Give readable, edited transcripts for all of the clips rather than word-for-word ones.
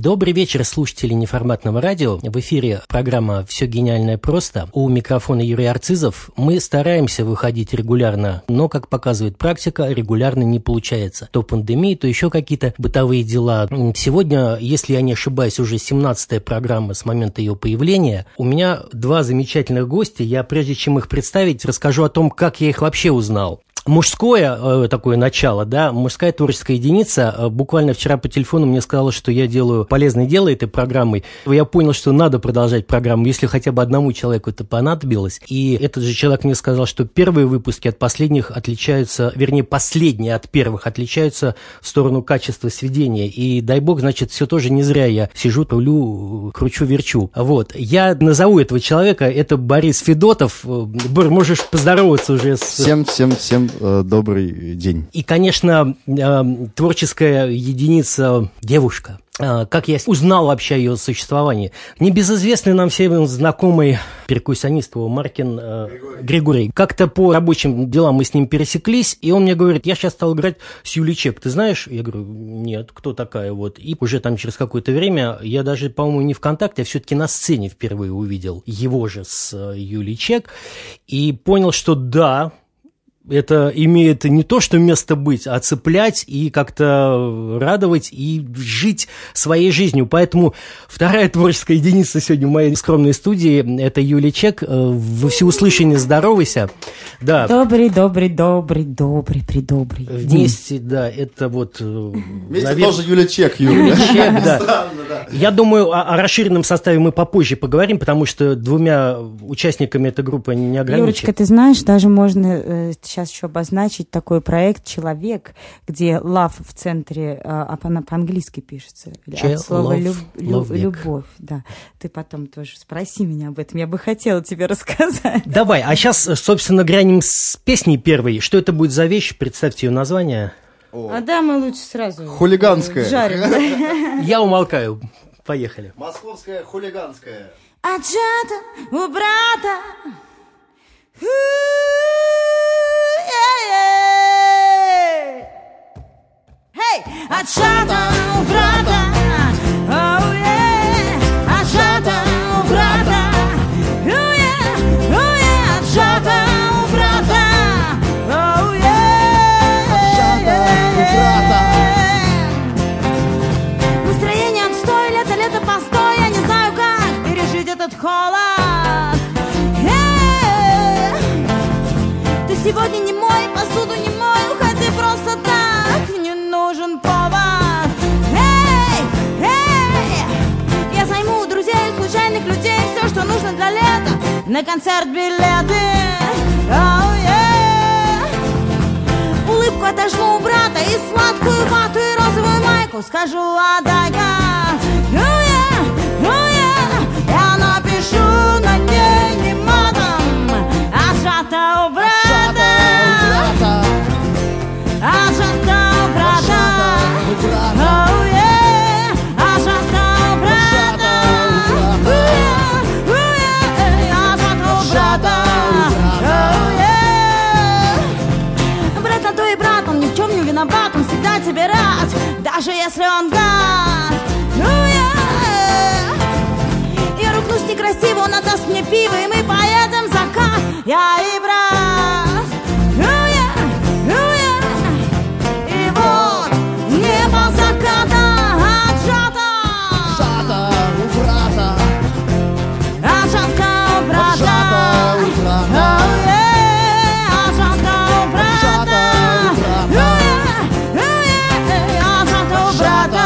Добрый вечер, слушатели неформатного радио. В эфире программа «Все гениальное просто». У микрофона Юрий Арцизов. Мы стараемся выходить регулярно, но, как показывает практика, регулярно не получается. То пандемия, то еще какие-то бытовые дела. Сегодня, если я не ошибаюсь, уже 17-я программа с момента ее появления. У меня два замечательных гостя. Я, прежде чем их представить, расскажу о том, как я их вообще узнал. Мужское такое начало, да, мужская творческая единица. Буквально вчера по телефону мне сказала, что я делаю полезное дело этой программой. Я понял, что надо продолжать программу, если хотя бы одному человеку это понадобилось. И этот же человек мне сказал, что первые выпуски от последних отличаются, вернее, последние от первых отличаются в сторону качества сведения. И дай бог, значит, все тоже не зря я сижу, рулю, кручу-верчу. Вот. Я назову этого человека, это Борис Федотов. Бор, можешь поздороваться уже с... Всем добрый день. И, конечно, творческая единица девушка. Как я узнал вообще о ее существовании? Небезызвестный нам всем знакомый перкуссионист Маркин Григорий. Как-то по рабочим делам мы с ним пересеклись, и он мне говорит, я сейчас стал играть с Юлей Чек. Ты знаешь? Я говорю, нет, кто такая? Вот. И уже там через какое-то время, я даже, по-моему, не ВКонтакте, а все-таки на сцене впервые увидел его же с Юлей Чек, и понял, что да, это имеет не то, что место быть, а цеплять и как-то радовать и жить своей жизнью. Поэтому вторая творческая единица сегодня в моей скромной студии – это Юлия Чек. Во всеуслышание здоровайся. Да. Добрый. Вместе, да, это вот… Вместе тоже Юлия Чек, Юлия Чек, да. Странно, да. Я думаю, о расширенном составе мы попозже поговорим, потому что двумя участниками этой группы не ограничены. Юрочка, ты знаешь, даже можно… сейчас еще обозначить такой проект «Человек», где love в центре, по-английски пишется. От слова «любовь». Да. Ты потом тоже спроси меня об этом, я бы хотела тебе рассказать. Давай, а сейчас, собственно, грянем с песней первой. Что это будет за вещь? Представьте ее название. Да, мы лучше сразу хулиганская. Жарим. Я умолкаю. Поехали. Московская хулиганская. Отжата у брата. Отжата у брата, отжата у брата, отжата у брата, настроение отстой, лето постой, я не знаю, как пережить этот холод. Ты сегодня не мой, посуду не мой, уходи просто так, не нужен повод. Я займу у друзей и случайных людей все, что нужно для лета, на концерт билеты. Улыбку отожму у брата и сладкую вату и розовую майку скажу, отдай-ка. Я напишу на ней не матом, отжата у брата. Отжата у брата, отжата у брата, отжата у брата. Брат на то и брат, он ни в чем не виноват, он всегда тебе рад, даже если он гад. Я ругнусь некрасиво, он отдаст мне пиво, и мы поедем в закат, я и брат. И вот небо заката отжата, Отжата у брата, отжата у брата, отжата у брата, отжата у брата, отжата у брата.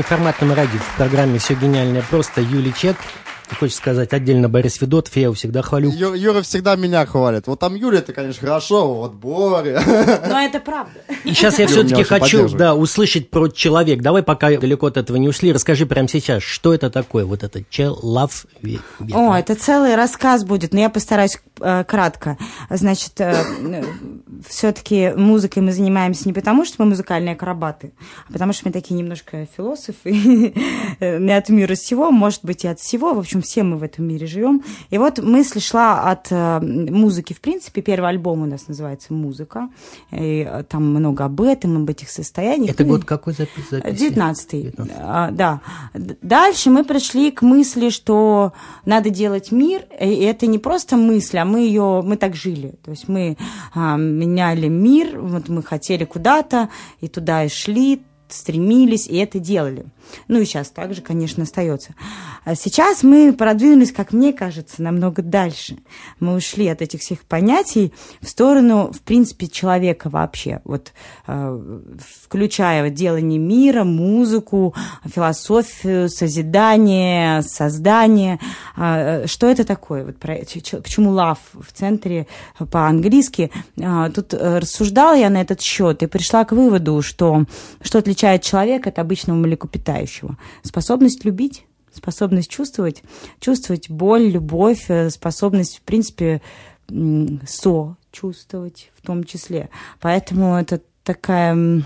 неформатном радио в программе «Все гениальное просто» Юлий Чек. Ты хочешь сказать отдельно Борис Федотов, я его всегда хвалю. Юра всегда меня хвалит. Вот там Юля, это, конечно, хорошо, вот Боря. Но это правда. И сейчас я все-таки хочу, услышать про человек. Давай, пока далеко от этого не ушли, расскажи прямо сейчас, что это такое, вот это человек. О, это целый рассказ будет, но я постараюсь кратко. Значит, все-таки музыкой мы занимаемся не потому, что мы музыкальные акробаты, а потому что мы такие немножко философы, не от мира сего, может быть, и от всего. В общем, все мы в этом мире живем. И вот мысль шла от музыки, в принципе. Первый альбом у нас называется «Музыка». И там много об этом, об этих состояниях. Это год какой запись? 19-й. Да. Дальше мы пришли к мысли, что надо делать мир. И это не просто мысль, а мы так жили. То есть мы меняли мир, вот мы хотели куда-то, и туда и шли, стремились, и это делали. Ну и сейчас также, конечно, остается. А сейчас мы продвинулись, как мне кажется, намного дальше. Мы ушли от этих всех понятий в сторону, в принципе, человека вообще. Вот включая делание мира, музыку, философию, созидание, создание. Что это такое? Вот почему love в центре по-английски? Тут рассуждала я на этот счет и пришла к выводу, что отличает человека от обычного млекопитающего. Способность любить, способность чувствовать боль, любовь, способность, в принципе, сочувствовать в том числе. Поэтому это такая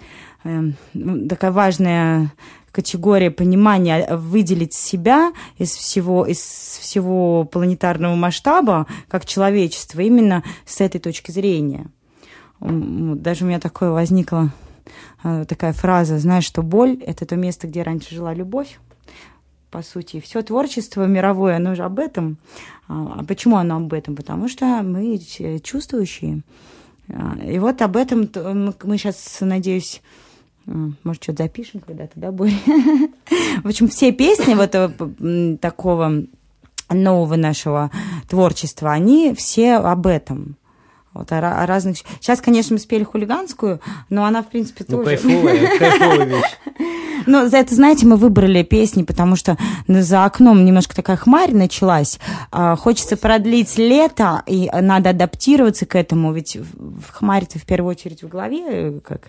важная категория понимания, выделить себя из всего планетарного масштаба как человечество именно с этой точки зрения. Даже у меня такое возникло, такая фраза, знаешь, что боль – это то место, где раньше жила любовь, по сути. Все творчество мировое, оно же об этом. А почему оно об этом? Потому что мы чувствующие. И вот об этом мы сейчас, надеюсь, может, что-то запишем когда-то, да, Боря? В общем, все песни вот такого нового нашего творчества, они все об этом. Вот, о разных... Сейчас, конечно, мы спели хулиганскую, но она, в принципе, тоже... Кайфовая вещь. Ну, за это, знаете, мы выбрали песни, потому что за окном немножко такая хмарь началась. Хочется продлить лето, и надо адаптироваться к этому, ведь хмарь-то в первую очередь в голове, как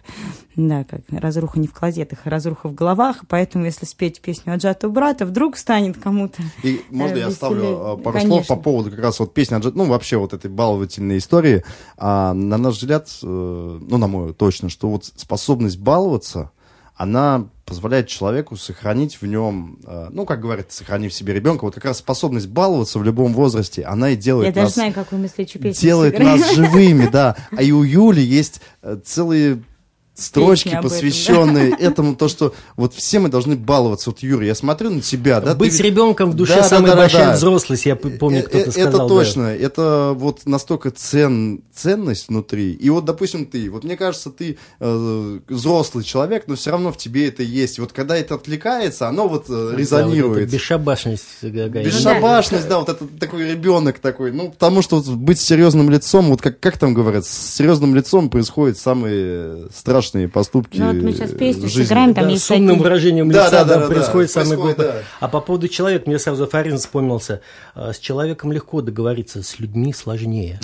разруха не в клозетах, а разруха в головах, поэтому если спеть песню «Аджату брата», вдруг станет кому-то И можно я оставлю пару слов по поводу как раз вот песни «Аджату», ну, вообще вот этой баловательной истории. На наш взгляд, ну, на мой точно, что вот способность баловаться, она позволяет человеку сохранить в нем, ну, как говорят, сохранив в себе ребенка, вот как раз способность баловаться в любом возрасте, она и делает нас... Я даже знаю, какую мыслечью песню делает нас живыми, да. А и у Юли есть целые строчки, посвященные этому, то, что вот все мы должны баловаться. Вот, Юра, я смотрю на тебя, да? Быть ребенком в душе самая большая взрослость, я помню, кто-то сказал. Это точно, это вот настолько ценность внутри. И вот, допустим, ты, вот мне кажется, ты взрослый человек, но все равно в тебе это есть. Вот когда это отвлекается, оно вот резонирует. Вот бесшабашность. Бесшабашность, да, вот это такой ребенок такой. Ну, потому что вот быть серьезным лицом, вот как там говорят, с серьезным лицом происходят самые страшные поступки. Ну, вот мы сейчас песню сыграем, там есть с умным выражением лица происходит самое глупое. Да. А по поводу человека, мне сразу афоризм вспомнился. С человеком легко договориться, с людьми сложнее.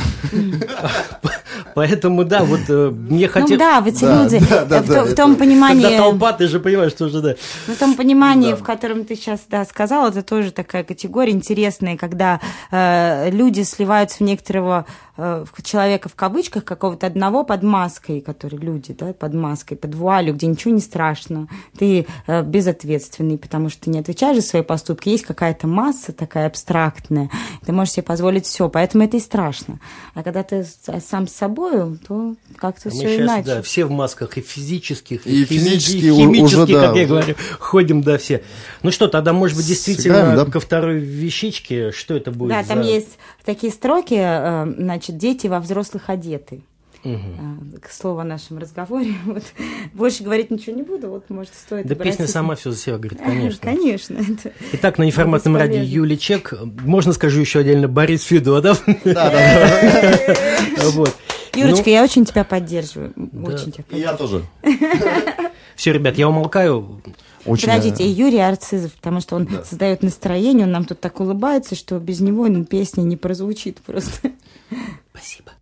Поэтому, да, вот мне хотелось... Ну да, ведь люди в том понимании... Когда толпа, ты же понимаешь, что уже, да. В том понимании, в котором ты сейчас, сказал, это тоже такая категория интересная, когда люди сливаются в некоторого человека в кавычках, какого-то одного под маской, который люди, да, под маской, под вуалью, где ничего не страшно, ты безответственный, потому что ты не отвечаешь за свои поступки, есть какая-то масса такая абстрактная, ты можешь себе позволить все, поэтому это и страшно. А когда ты сам с собой, то как-то все иначе. Да, все в масках, и физических, и химических, уже, да, как я говорю, ходим, да, все. Ну что, тогда, может быть, действительно ко второй вещичке, что это будет? Да, там есть такие строки, значит, дети во взрослых одеты. К слову о нашем разговоре. Вот. Больше говорить ничего не буду, вот, может, стоит... Да песня сама все за себя говорит, конечно. Конечно. Итак, на неформатном радио Юлий Чек. Можно скажу еще отдельно Борис Федотов? Да. Вот. Юрочка, я очень тебя поддерживаю. Да. Очень тебя поддерживаю. Я тоже. Все, ребят, я умолкаю. Очень... Подождите, Юрий Арцизов, потому что он создает настроение, он нам тут так улыбается, что без него песня не прозвучит просто. Спасибо.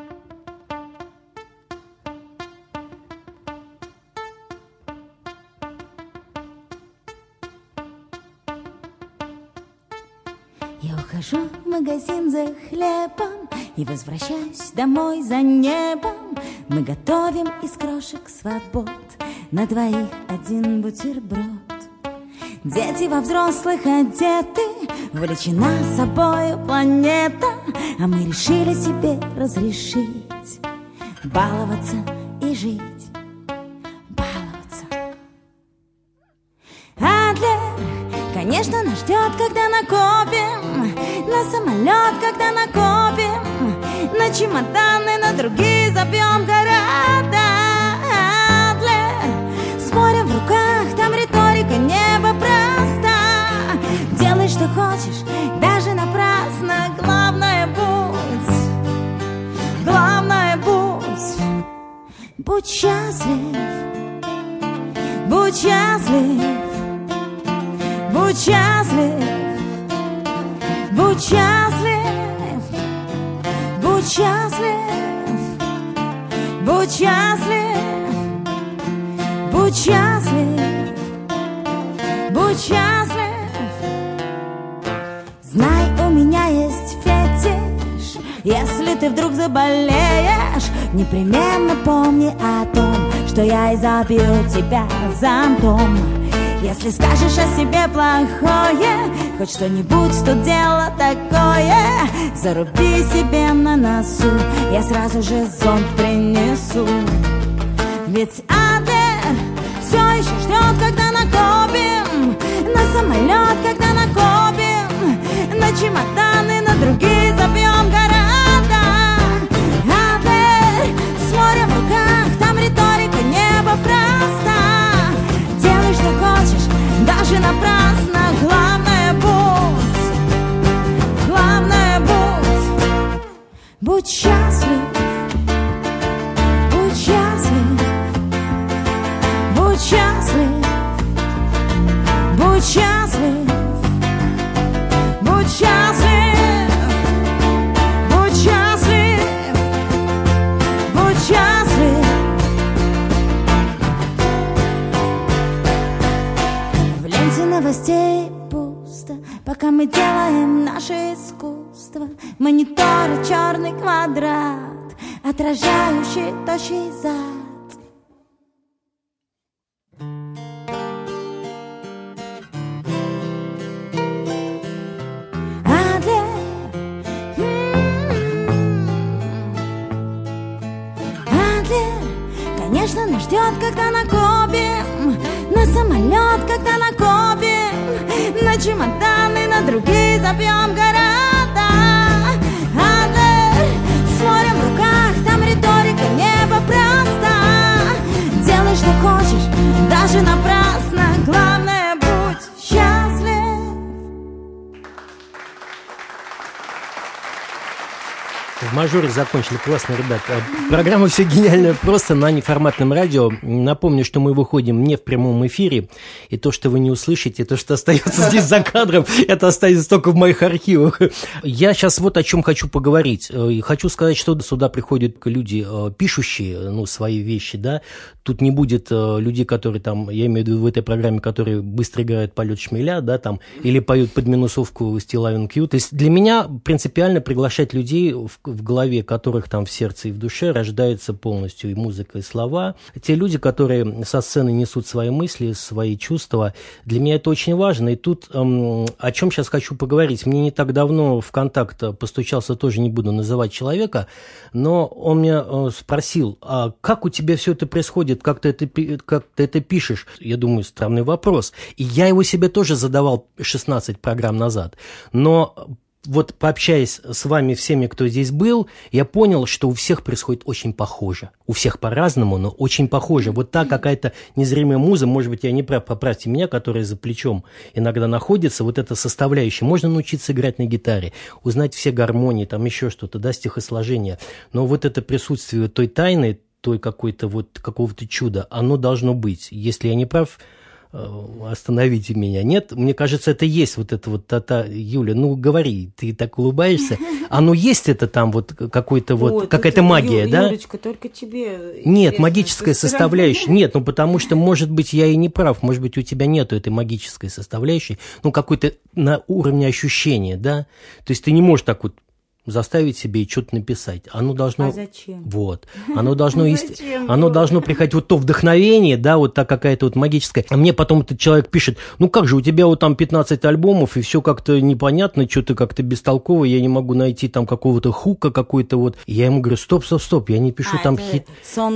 Я ухожу в магазин за хлебом и возвращаюсь домой за небом. Мы готовим из крошек свобод на двоих один бутерброд. Дети во взрослых одеты, увлечена собою планета, а мы решили себе разрешить баловаться и жить. Баловаться. Адлер, конечно, нас ждет, когда накопим, на самолет, когда накопим, на чемоданы, на другие забьем города. Адлер, с морем в руках, там риторика, небо просто. Делай, что хочешь, даже напрасно. Главное, будь счастлив, будь счастлив, будь счастлив, будь счастлив, будь счастлив, будь счастлив, будь счастлив, будь счастлив. Знай, у меня есть фетиш. Если ты вдруг заболеешь, непременно помни о том, что я изобью тебя зонтом. Если скажешь о себе плохое, хоть что-нибудь, что дело такое, заруби себе на носу, я сразу же зонт принесу. Ведь Адлер все еще ждет, когда накопим, на самолет, когда накопим, на чемоданы, на другие забьем города. Адлер, с морем в руках, там риторика, небо просто. Делай, что хочешь, даже напрасно. Главное, будь счастлив, будь счастлив, будь счастлив, будь счастлив, будь счастлив, будь счастлив, будь счастлив. В ленте новостей пусто, пока мы делаем наше искусство. Монитор — черный квадрат, отражающий тощий зад. Адлер, конечно, нас ждет, когда накопим, на самолет, когда накопим, на чемоданы, на другие забьем города. Адлер, с морем в руках, там риторика, небо просто. Делай, что хочешь, даже напрасно. Главное, будь счастлив. В мажоре закончили. Классно, ребят. Программа «Все гениальное просто» на неформатном радио. Напомню, что мы выходим не в прямом эфире. И то, что вы не услышите, то, что остается здесь за кадром, это останется только в моих архивах. Я сейчас вот о чем хочу поговорить. И хочу сказать, что сюда приходят люди, пишущие свои вещи, да. Тут не будет людей, которые там, я имею в виду в этой программе, которые быстро играют «Полет шмеля», да, там, или поют под минусовку «Still I On Q». То есть для меня принципиально приглашать людей, в голове которых там в сердце и в душе рождается полностью и музыка, и слова. Те люди, которые со сцены несут свои мысли, свои чувства. Для меня это очень важно. И тут о чем сейчас хочу поговорить. Мне не так давно в контакт постучался, тоже не буду называть человека, но он меня спросил, а как у тебя все это происходит, как ты это пишешь? Я думаю, странный вопрос. И я его себе тоже задавал 16 программ назад. Но вот пообщаясь с вами всеми, кто здесь был, я понял, что у всех происходит очень похоже. У всех по-разному, но очень похоже. Вот та какая-то незримая муза, может быть, я не прав, поправьте меня, которая за плечом иногда находится, вот эта составляющая. Можно научиться играть на гитаре, узнать все гармонии, там еще что-то, да, стихосложение. Но вот это присутствие той тайны, той какой-то вот какого-то чуда, оно должно быть. Если я не прав, остановите меня. Нет, мне кажется, это есть вот это вот, Юля, ну говори, ты так улыбаешься. Оно есть это там вот какой-то вот, какая-то магия, да? Юлечка, только тебе... Нет, магическая составляющая. Нет, ну потому что, может быть, я и не прав, может быть, у тебя нету этой магической составляющей, ну какой-то на уровне ощущения, да? То есть ты не можешь так вот заставить себе и что-то написать. Оно должно... А зачем? Вот. Оно должно, оно должно приходить вот то вдохновение, да, вот та какая-то вот магическая. А мне потом этот человек пишет, ну как же, у тебя вот там 15 альбомов, и все как-то непонятно, что-то как-то бестолково, я не могу найти там какого-то хука какой-то вот. И я ему говорю, стоп, я не пишу там хит.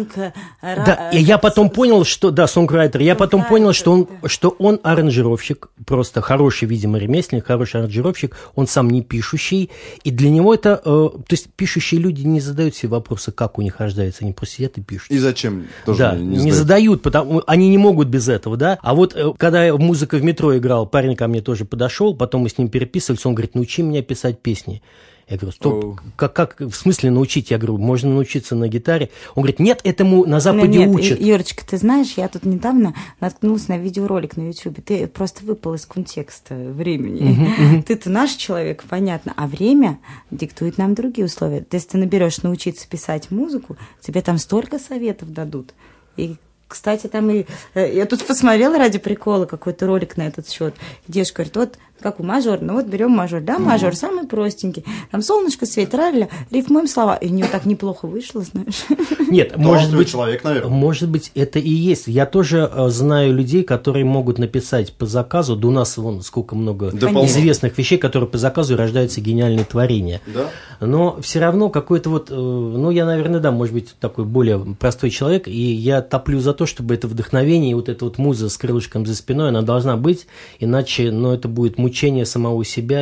Да, и я потом понял, что... Да, сонграйтер. Я потом понял, что он аранжировщик, просто хороший, видимо, ремесленник, хороший аранжировщик, он сам не пишущий, и для него это, то есть пишущие люди не задают себе вопросы, как у них рождается, они просто сидят и пишут. И зачем? Тоже да, не задают, потому они не могут без этого, да. А вот когда я музыка в метро играл, парень ко мне тоже подошел, потом мы с ним переписывались, он говорит, научи меня писать песни. Я говорю, стоп, как в смысле научить? Я говорю, можно научиться на гитаре. Он говорит, нет, этому на Западе учат. Юрочка, ты знаешь, я тут недавно наткнулась на видеоролик на YouTube. Ты просто выпал из контекста времени. Ты-то наш человек, понятно, а время диктует нам другие условия. Если ты наберешь научиться писать музыку, тебе там столько советов дадут. И кстати, там и... Я тут посмотрела ради прикола какой-то ролик на этот счет. Девушка говорит, вот как у мажор, ну вот берем мажор, да, мажор самый простенький. Там солнышко светит, рифмуем слова. И у нее так неплохо вышло, знаешь. Нет, может быть, человек, наверное. Может быть, это и есть. Я тоже знаю людей, которые могут написать по заказу. Да у нас вон сколько много известных вещей, которые по заказу рождаются гениальные творения. Да. Но все равно какой-то вот, ну, я, наверное, да, может быть, такой более простой человек, и я топлю за то, чтобы это вдохновение, вот эта вот муза с крылышком за спиной, она должна быть, иначе, ну, это будет мучение самого себя.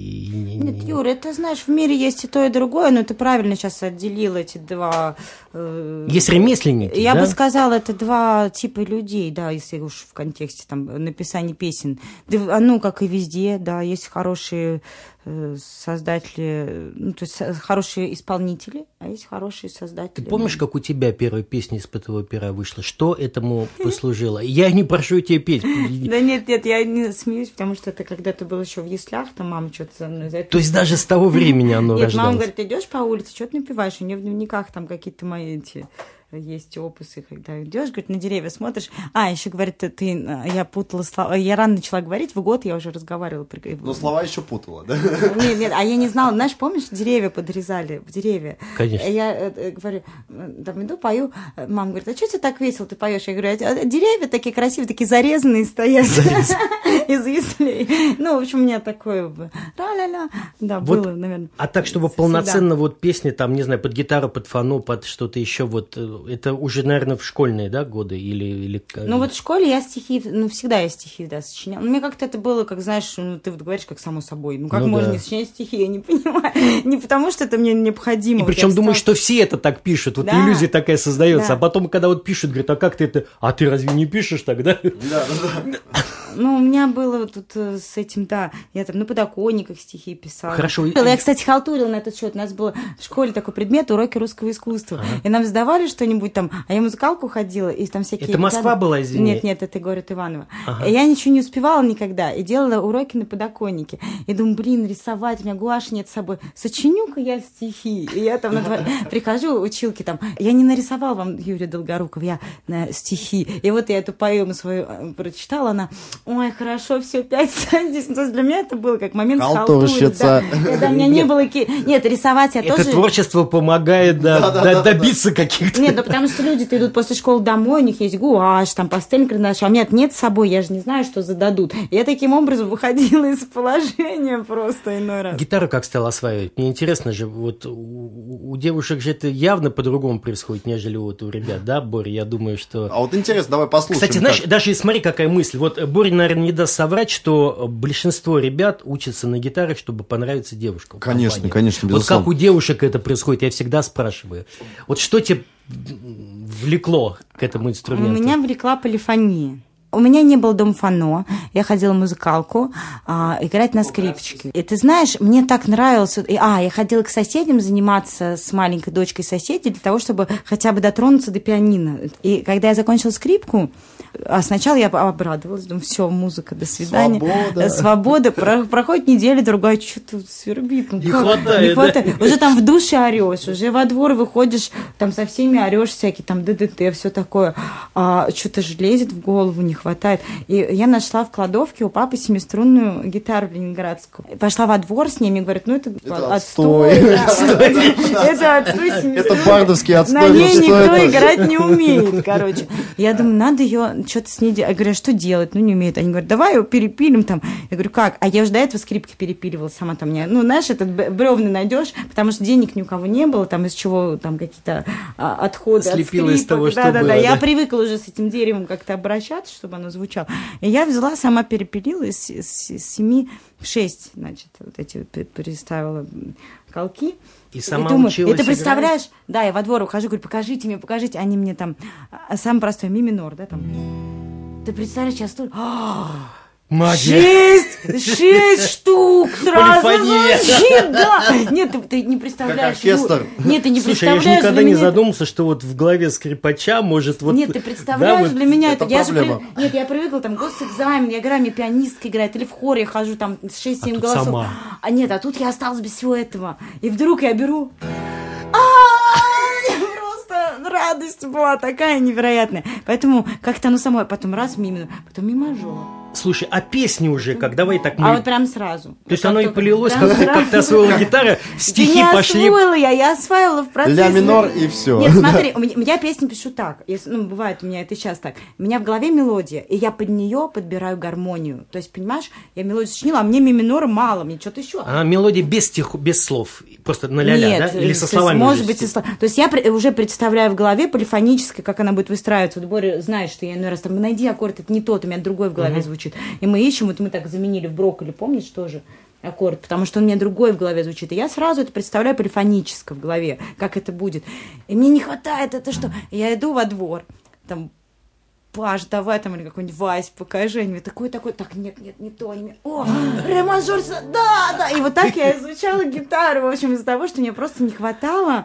Нет, Юра, это, знаешь, в мире есть и то, и другое, но ты правильно сейчас отделил эти два... Есть ремесленники, я бы сказала, это два типа людей, да, если уж в контексте там написания песен. Да, ну, как и везде, да, есть хорошие создатели, ну, то есть хорошие исполнители, а есть хорошие создатели. Ты помнишь, как у тебя первая песня из «Пятого пера» вышла? Что этому послужило? Я не прошу тебя петь. Да нет, я не смеюсь, потому что это когда-то был еще в яслях, там мама что-то за мной... То есть даже с того времени оно рождалось? Нет, мама говорит, ты идешь по улице, что ты напеваешь? У нее в дневниках там какие-то мои эти... Есть опусы, когда идешь, говорит, на деревья смотришь. Еще, говорит, я путала слова. Я рано начала говорить, в год я уже разговаривала. Но слова еще путала, да? Нет, а я не знала. Знаешь, помнишь, деревья подрезали в деревья? Конечно. Я говорю, там иду, пою. Мама говорит, а что тебе так весело ты поешь? Я говорю, деревья такие красивые, такие зарезанные стоят из яслей. Ну, в общем, у меня такое ра-ля-ля. Да, было, наверное. А так, чтобы полноценно вот песни, там, не знаю, под гитару, под фану, под что-то еще вот... Это уже, наверное, в школьные, да, годы? Или... Ну, вот в школе я стихи, всегда я стихи, да, сочиняла. Мне как-то это было, как, знаешь, ты вот говоришь, как само собой. Ну, как можно не сочинять стихи, я не понимаю. Не потому, что это мне необходимо. И причем думаю, что все это так пишут. Вот иллюзия такая создается. А потом, когда вот пишут, говорят, а как ты это... А ты разве не пишешь тогда? Да. Ну, у меня было тут с этим, да, я там на подоконниках стихи писала. Хорошо. Я, кстати, халтурила на этот счет. У нас был в школе такой предмет уроки русского искусства. И нам сдавали что-нибудь там, а я в музыкалку ходила, и там всякие... Это Москва была, извини? Нет, это город Иваново. И я ничего не успевала никогда, и делала уроки на подоконнике. И думаю, рисовать, у меня гуаши нет с собой. Сочиню-ка я стихи. И я там прихожу, училки там, я не нарисовала вам, Юрий Долгоруков, я стихи. И вот я эту поэму свою прочитала, она... Ой, хорошо, все, 5 садись. То есть для меня это было как момент халтуры. Да. Когда у меня не было... Нет, рисовать я тоже... Это творчество помогает добиться каких-то... Нет, потому что люди-то идут после школы домой, у них есть гуашь, там пастель, карандаш, а у меня нет с собой, я же не знаю, что зададут. И я таким образом выходила из положения просто иной раз. Гитару как стала осваивать? Мне интересно же, вот у у девушек же это явно по-другому происходит, нежели вот у ребят, да, Боря? Я думаю, что... А вот интересно, давай послушаем. Кстати, знаешь, даже смотри, какая мысль. Вот Боря, наверное, не даст соврать, что большинство ребят учатся на гитаре, чтобы понравиться девушкам. Конечно, конечно, безусловно. Вот как у девушек это происходит, я всегда спрашиваю. Вот что тебя влекло к этому инструменту? Меня влекла полифония. У меня не было домфано, я ходила в музыкалку играть на скрипочке. И ты знаешь, мне так нравилось... я ходила к соседям заниматься с маленькой дочкой соседей для того, чтобы хотя бы дотронуться до пианино. И когда я закончила скрипку, сначала я обрадовалась, думаю, все, музыка, до свидания. Свобода. Проходит неделя, другая, что-то свербит. Не хватает. Да? Уже там в душе орешь, уже во двор выходишь, там со всеми орешь всякие, там ДДТ, все такое. Что-то же лезет в голову, не хватает. И я нашла в кладовке у папы семиструнную гитару ленинградскую. Пошла во двор с ними, говорят, это отстой. Это отстой семиструнный. Это бардовский отстой. На ней никто играть не умеет, короче. Я думаю, надо ее что-то с ней делать. Я говорю, а что делать? Не умеет. Они говорят, давай ее перепилим там. Я говорю, как? А я уже до этого скрипки перепиливала сама там. Знаешь, этот бревны найдешь, потому что денег ни у кого не было, там из чего там какие-то отходы слепила из того, что было. Да. Я привыкла уже с этим деревом как-то обращаться, чтобы оно звучало. И я взяла, сама перепилила из 7 в 6, значит, вот эти переставила колки. И сама думаю, училась. И ты представляешь, играть? Да, я во двор ухожу, говорю, покажите мне. Они мне там, самый простой, ми минор, да, там. Ты представляешь, я столько... Магия. 6 штук сразу звучит, да. Нет, ты не представляешь. Как оркестр. Нет, ты не Слушай, представляешь. я же никогда не задумался, что вот в голове скрипача может вот... Нет, ты представляешь, да, для меня это проблема. Нет, я привыкла, там, госэкзамен, я играю, мне пианистка играет, или в хоре я хожу, там, 6-7 голосов. Сама. Нет, а тут я осталась без всего этого. И вдруг я беру... Радость была такая невероятная. Поэтому как-то оно само, потом раз мимо, потом мажор. Слушай, а песни уже как? Давай так... вот прям сразу. То есть оно и полилось, как ты освоила гитару, стихи пошли... Я осваивала в процессе. Ля минор и все. Нет, смотри, я песни пишу так. Бывает у меня это сейчас так. У меня в голове мелодия, и я под нее подбираю гармонию. То есть, понимаешь, я мелодию сочинила, а мне ми минора мало, мне что-то еще. А мелодия без слов, просто на ля-ля, да? Или со словами? Может быть, со словами. То есть я уже представляю в голове полифонически, как она будет выстраиваться. Вот Боря знает, что я иной раз там, найди аккорд, это не тот, у меня другой в голове звучит. И мы ищем, вот мы так заменили в брокколи, помнишь, тоже аккорд, потому что он у меня другой в голове звучит. И я сразу это представляю полифонически в голове, как это будет. И мне не хватает, это что? Я иду во двор, там, Паш, давай там, или какой-нибудь Вась, покажи. Они мне такой, так, нет, не то. Они мне, ре мажор, да. И вот так я изучала гитару, в общем, из-за того, что мне просто не хватало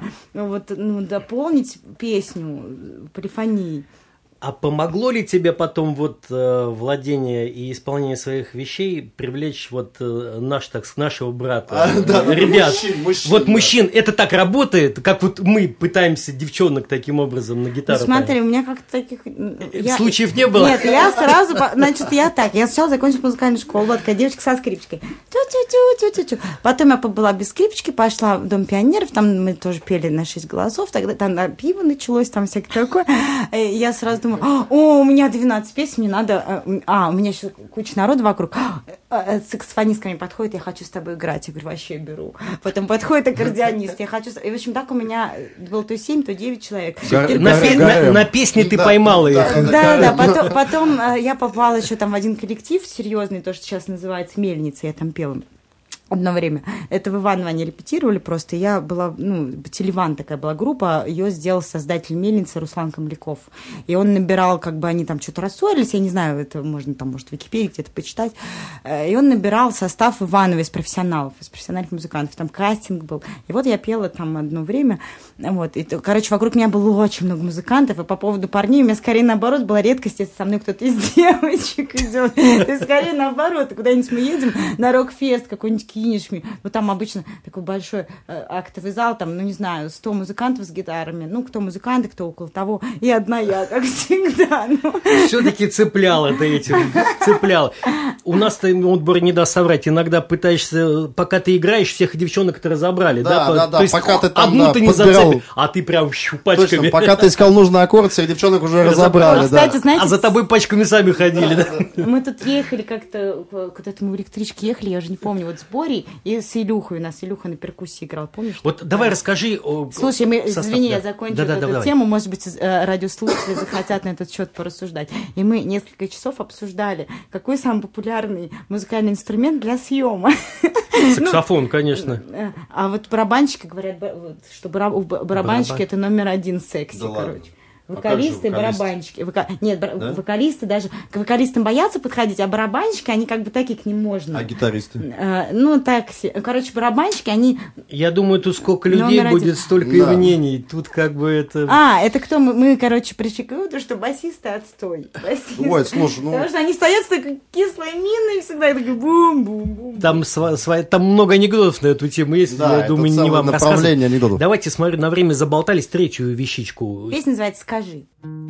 дополнить песню полифонией. А помогло ли тебе потом вот владение и исполнение своих вещей привлечь вот нашего брата, ребят? Мужчин, это так работает, как вот мы пытаемся девчонок таким образом на гитару. Смотри, у меня как-то таких... Случаев не было? Нет, я сразу... Значит, я сначала закончила музыкальную школу, вот такая девочка со скрипочкой. Тю-тю-тю-тю-тю. Потом я побыла без скрипочки, пошла в Дом пионеров, там мы тоже пели на 6 голосов, тогда там пиво началось, там всякое такое. Я сразу думаю, у меня 12 песен, мне надо... у меня еще куча народу вокруг. Саксофонист ко мне подходит, я хочу с тобой играть. Я говорю, вообще беру. Потом подходит аккордеонист, я хочу... И, в общем, так у меня было то 7, то 9 человек. На песне ты поймала их. Да, потом я попала еще там в один коллектив серьезный, то, что сейчас называется «Мельница», я там пела. Одно время. Это в Иваново они репетировали просто. Я была, Телеван такая была группа, ее сделал создатель «Мельницы» Руслан Камляков. И он набирал, они там что-то рассорились, я не знаю, это можно там, может, в Википедии где-то почитать. И он набирал состав в Иваново из профессиональных музыкантов. Там кастинг был. И вот я пела там одно время. Вот. И, вокруг меня было очень много музыкантов. И по поводу парней у меня скорее наоборот была редкость, если со мной кто-то из девочек идет. То есть скорее наоборот. Куда-нибудь мы едем на рок-фест какой-нибудь Кинешми, там обычно такой большой актовый зал, там, 100 музыкантов с гитарами, кто музыканты, кто около того, и одна я, как всегда. Все-таки цепляла ты этим, цепляла. У нас-то, Боря не даст соврать, иногда пытаешься, пока ты играешь, всех девчонок-то разобрали, да? То есть пока ты там одну ты не зацепил, а ты прям пачками. Точно, пока ты искал нужный аккорд, всех девчонок уже разобрали, да. Кстати, знаете, а за тобой пачками сами ходили, да? Мы тут ехали как-то, куда-то мы в электричке ехали, я уже не помню, с Борей Борей и с Илюхой. У нас Илюха на перкуссии играл, помнишь? Вот давай расскажи. Слушай, извини, я закончу эту тему. Может быть, радиослушатели захотят на этот счет порассуждать. И мы несколько часов обсуждали, какой самый популярный музыкальный инструмент для съема. Саксофон, конечно. А вот барабанщики говорят, что барабанщики это номер один секси, короче. Вокалисты, барабанщики. Вокалисты даже... К вокалистам боятся подходить, а барабанщики, они как бы такие, к ним можно. А гитаристы? Короче, барабанщики, они... Я думаю, тут сколько людей будет, столько и мнений. Тут как бы это... Это кто? Мы пришли к выводу, что басисты отстой. Ой, слушай, Потому что они стоят с такой кислой миной всегда, и такой бум-бум-бум. Там много анекдотов на эту тему есть, я думаю, не вам рассказывать. Давайте, смотрю, на время заболтались, третью вещичку. Песня называется «Скажи».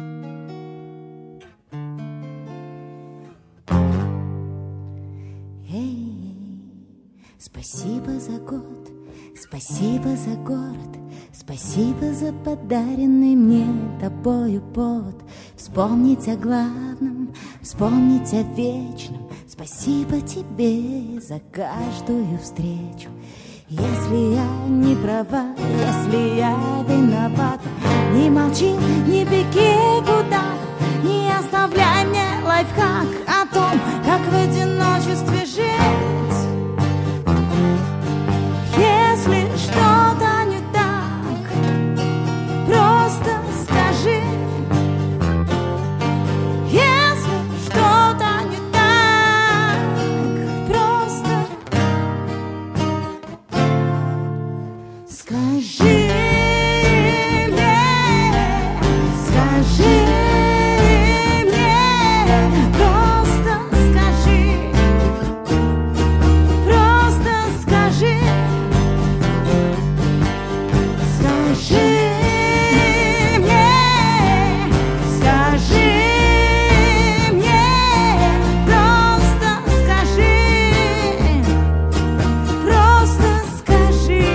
Спасибо за год, спасибо за город, спасибо за подаренный мне тобою повод. Вспомнить о главном, вспомнить о вечном. Спасибо тебе за каждую встречу. Если я не права, если я виновата, не молчи, не беги куда-то, не оставляй мне лайфхак о том, как в одиночестве жить. Если что-то не так, просто скажи. Если что-то не так, просто скажи мне, скажи мне, просто скажи, просто скажи, скажи мне, скажи мне, просто скажи, просто скажи.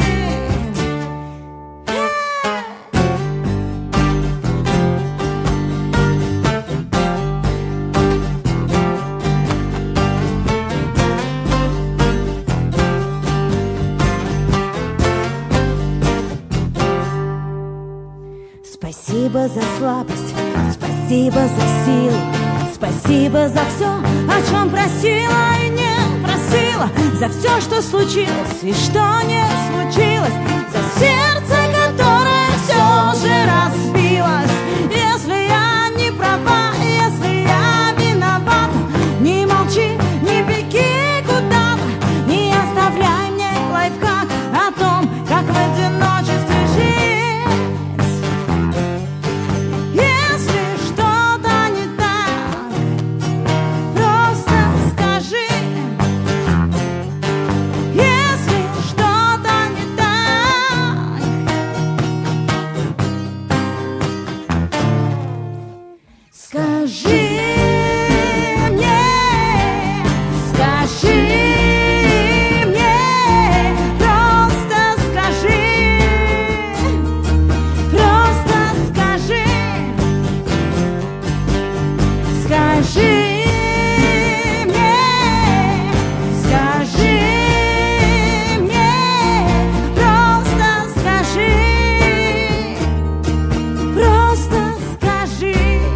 Спасибо за слабость, спасибо за силу, спасибо за все, о чем просила и не просила, за все, что случилось и что не случилось, за сердце, которое все же разбилось. Если я не права, если я виновата, не молчи, не беги куда-то, не оставляй мне лайфхак о том, как в одиночестве жить. Если что-то не так, просто скажи. Если что-то не так, скажи мне, скажи мне, просто скажи, просто скажи, скажи мне, скажи мне, просто скажи, просто скажи.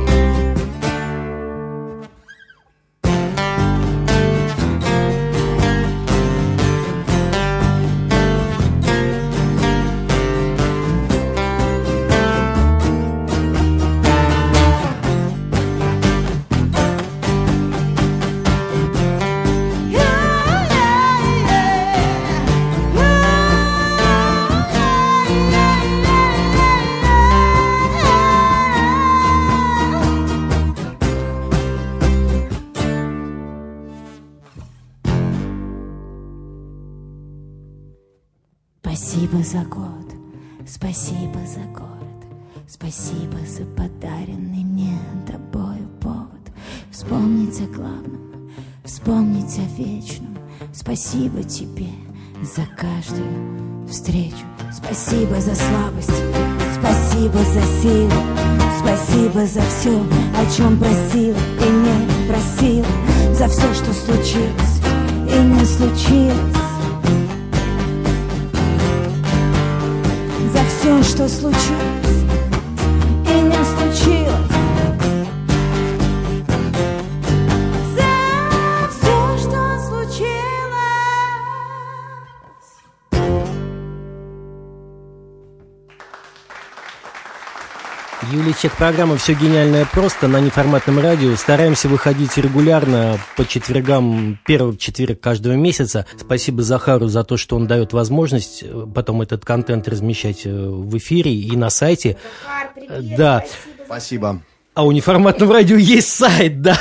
Спасибо за год, спасибо за город, спасибо за подаренный мне тобою повод. Вспомнить о главном, вспомнить о вечном. Спасибо тебе за каждую встречу. Спасибо за слабость, спасибо за силу, спасибо за все, о чем просила и не просила, за все, что случилось и не случилось. За все, что случилось и не случилось. Юлия, программа «Все гениальное просто» на неформатном радио. Стараемся выходить регулярно по четвергам, первый четверг каждого месяца. Спасибо Захару за то, что он дает возможность потом этот контент размещать в эфире и на сайте. Захар, привет, да. Спасибо. А у неформатного радио есть сайт, да,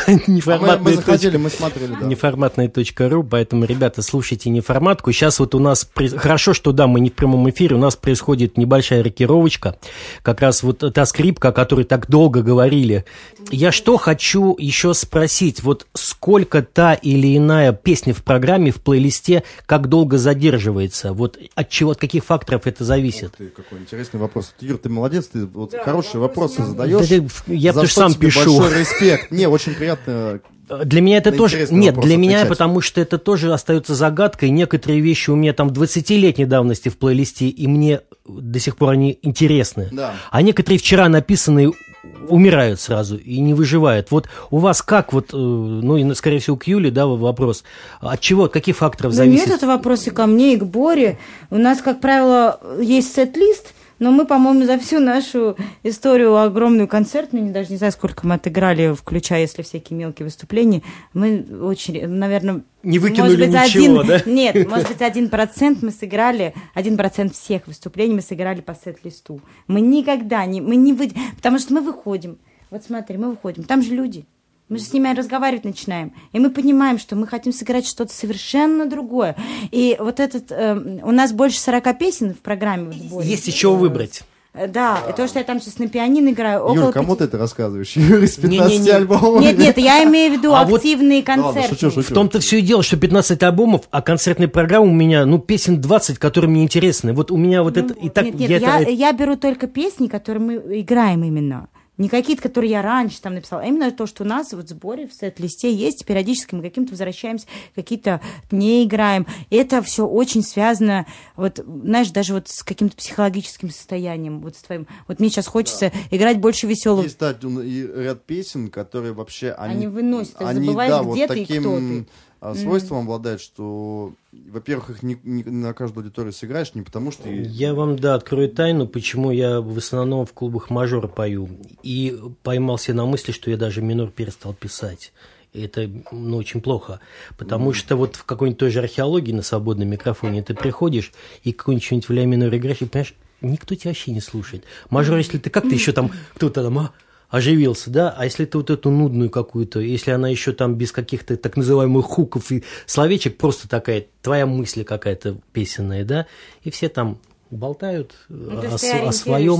мы заходили, мы смотрели, да. Неформатная.ру, поэтому, ребята, слушайте неформатку. Сейчас вот у нас, хорошо, что да, мы не в прямом эфире, у нас происходит небольшая рокировочка, как раз вот та скрипка, о которой так долго говорили. Я что хочу еще спросить, вот сколько та или иная песня в программе, в плейлисте, как долго задерживается, вот от чего, от каких факторов это зависит? Ты, какой интересный вопрос. Юр, ты молодец, ты вот да, хорошие вопросы задаешь. Да, я потому что сам пишу. Большой респект. Не, очень приятно. Для меня это тоже... Нет, для меня, потому что это тоже остается загадкой. Некоторые вещи у меня там 20-летней давности в плейлисте, и мне до сих пор они интересны. Да. А некоторые вчера написанные умирают сразу и не выживают. Вот у вас как вот, ну, и, скорее всего, к Юле, да, вопрос. От чего, от каких факторов зависит? Нет, это вопросы ко мне и к Боре. У нас, как правило, есть сет-лист, но мы, по-моему, за всю нашу историю огромную концертную, даже не знаю, сколько мы отыграли, включая, если всякие мелкие выступления, мы очень, наверное... Не выкинули ничего, да? Нет, может быть, 1% мы сыграли, 1% всех выступлений мы сыграли по сет-листу. Мы никогда не... Потому что мы выходим. Вот смотри, мы выходим, там же люди. Мы же с ними разговаривать начинаем. И мы понимаем, что мы хотим сыграть что-то совершенно другое. И вот этот... у нас больше 40 песен в программе. Вот, есть из чего выбрать. Да, и то, что я там сейчас на пианино играю... Юр, кому ты это рассказываешь? Юр, из 15 альбомов? Нет, я имею в виду активные концерты. В том-то все и дело, что 15 альбомов, а концертная программа у меня, песен 20, которые мне интересны. Вот у меня вот это... и так. Я беру только песни, которые мы играем именно. Не какие-то, которые я раньше там написала, а именно то, что у нас вот в сборе, в сет-листе есть, периодически мы каким-то возвращаемся, какие-то не играем. И это все очень связано, вот, знаешь, даже вот с каким-то психологическим состоянием, вот с твоим. Вот мне сейчас хочется играть больше веселых. Есть, да, ряд песен, которые вообще... Они выносят, ты забываешь, где ты и кто ты. Свойством обладает, что, во-первых, их не на каждую аудиторию сыграешь, не потому что... Я вам, открою тайну, почему я в основном в клубах мажора пою. И поймался на мысли, что я даже минор перестал писать. И это, очень плохо. Потому что вот в какой-нибудь той же археологии на свободном микрофоне ты приходишь и какой-нибудь в ля минор играешь, и понимаешь, никто тебя вообще не слушает. Мажор, если ты как-то еще там, кто-то там... оживился, да, а если ты вот эту нудную какую-то, если она еще там без каких-то так называемых хуков и словечек, просто такая твоя мысль какая-то песенная, да, и все там болтают о своем.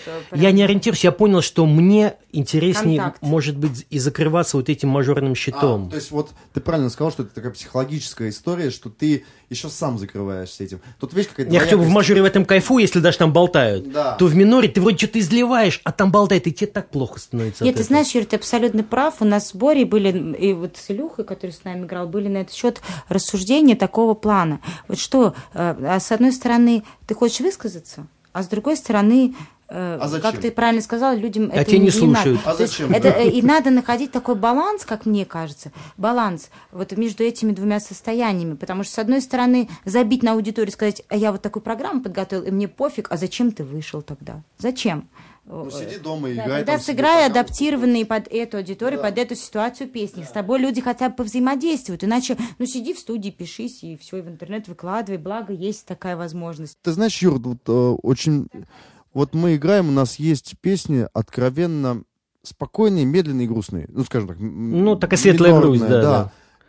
Я не ориентируюсь, я понял, что мне интереснее, контакт, может быть, и закрываться вот этим мажорным щитом. То есть вот ты правильно сказал, что это такая психологическая история, что ты еще сам закрываешься этим. Тут вещь какая-то... Я хотя бы в мажоре в этом кайфу, если даже там болтают, да, то в миноре ты вроде что-то изливаешь, а там болтает, и тебе так плохо становится. Нет, ты знаешь, Юрий, ты абсолютно прав. У нас в сборе были, и вот с Илюхой, который с нами играл, были на этот счет рассуждения такого плана. Вот что, с одной стороны, ты хочешь высказаться, а с другой стороны... как ты правильно сказал, людям это не слушают. Надо. Зачем? И надо находить такой баланс, как мне кажется, баланс вот между этими двумя состояниями, потому что, с одной стороны, забить на аудиторию, сказать, а я вот такую программу подготовил, и мне пофиг, а зачем ты вышел тогда? Зачем? Сиди дома и играй. Тогда сыграй адаптированные под эту аудиторию, под эту ситуацию песни. С тобой люди хотя бы повзаимодействуют. Иначе, сиди в студии, пишись, и все, и в интернет выкладывай. Благо, есть такая возможность. Ты знаешь, Юр, очень... Вот мы играем, у нас есть песни откровенно спокойные, медленные и грустные. Скажем так. Такая светлая грусть, да.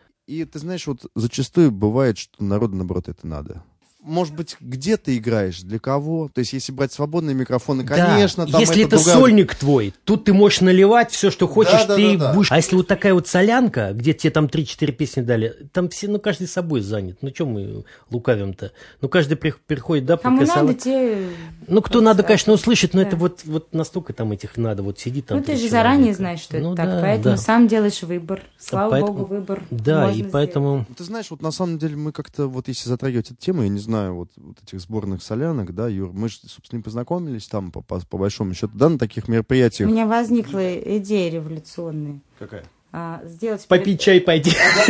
И ты знаешь, вот зачастую бывает, что народу, наоборот, это надо. Может быть, где ты играешь, для кого? То есть, если брать свободные микрофоны, конечно, там если это сольник твой, тут ты можешь наливать все, что хочешь, ты будешь... А если вот такая вот солянка, где тебе там 3-4 песни дали, там все, каждый собой занят. Чем мы лукавим-то? Каждый приходит, да, кому надо, те... Ну, кто надо, конечно, услышать, но это вот настолько там этих надо, вот сидит там. Ну, ты же заранее знаешь, что это так, поэтому сам делаешь выбор. Слава богу, выбор. Да, и поэтому... Ты знаешь, вот на самом деле мы как-то, вот если затрагивать эту тему, я не знаю, вот этих сборных солянок, да, Юр, мы же, собственно, познакомились там, по большому счету, да, на таких мероприятиях. У меня возникла идея революционная. Какая? Сделать... Попить чай, пойти.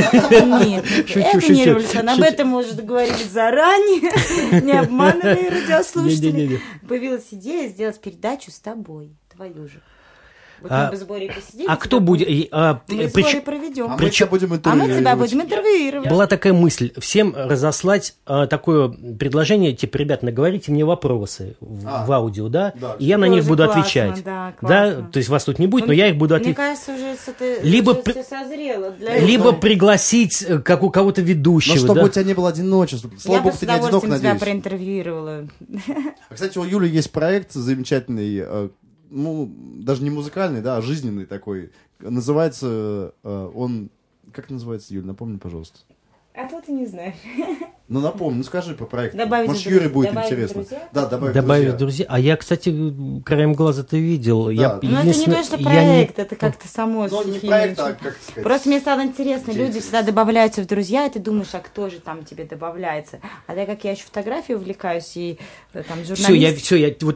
Нет, это не революционно. Об этом мы уже договорились заранее. Не обманывай радиослушателей. Появилась идея сделать передачу с тобой, твою же. Вот мы бы с Борей посидели. А кто будет? Мы с Борей проведем. А мы тебя будем интервьюировать. Была такая мысль, всем разослать такое предложение, типа, ребят, наговорите мне вопросы в аудио, да, и я на них буду отвечать. Да, то есть вас тут не будет, но я их буду отвечать. Мне кажется, уже все созрело для этого. Либо пригласить, как у кого-то ведущего. Но чтобы у тебя не было одиночества. Слава богу, ты не одинок, надеюсь. Я бы с удовольствием тебя проинтервьюировала. Кстати, у Юли есть проект замечательный, ну, даже не музыкальный, да, а жизненный такой. Называется он... Как называется, Юль, напомни, пожалуйста. А то ты не знаешь. Ну, напомни, скажи по проекту. Может, Юре будет интересно. Да, добавить друзья. А я, кстати, краем глаза-то видел. Да. Но это не то, что проект, это как-то само. Ну, не проект, а как сказать. Просто мне стало интересно, люди всегда добавляются в друзья, и ты думаешь, а кто же там тебе добавляется? А так как я еще фотографией увлекаюсь, и там журналист...